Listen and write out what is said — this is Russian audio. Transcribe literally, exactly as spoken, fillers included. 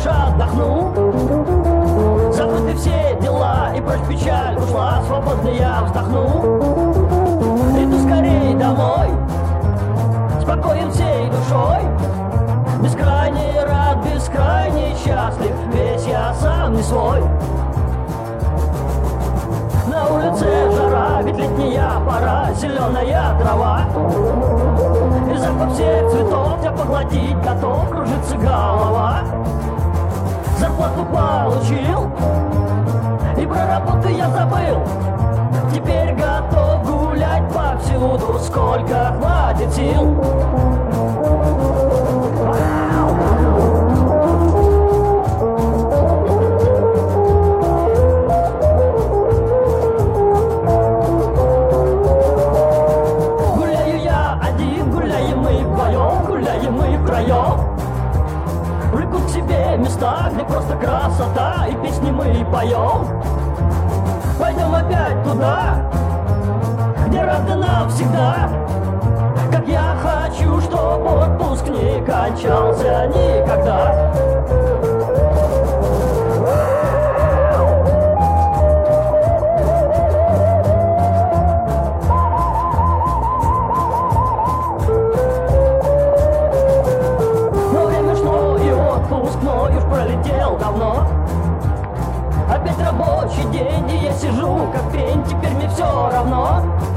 лишь отдохну. Забыты все дела и прочь печаль ушла, свободный я вздохну. Иду скорей домой, спокоен всей душой. Бескрайне рад, бескрайне счастлив, весь я сам не свой. На улице жара, ведь летняя пора, зеленая трава. И запах всех цветов тебя поглотить готов, кружится голова. Зарплату получил, и про работу я забыл. Теперь готов гулять повсюду, сколько хватит сил. Гуляю я один, гуляем мы вдвоем, гуляем мы втроем. Влекут к себе места, где просто красота, и песни мы поем. Пойдем опять туда, где рады навсегда. Как я хочу, чтобы отпуск не кончался никогда. Но время шло, и отпуск мой уж пролетел давно. Опять рабочий день, и я сижу как пень, теперь мне все равно.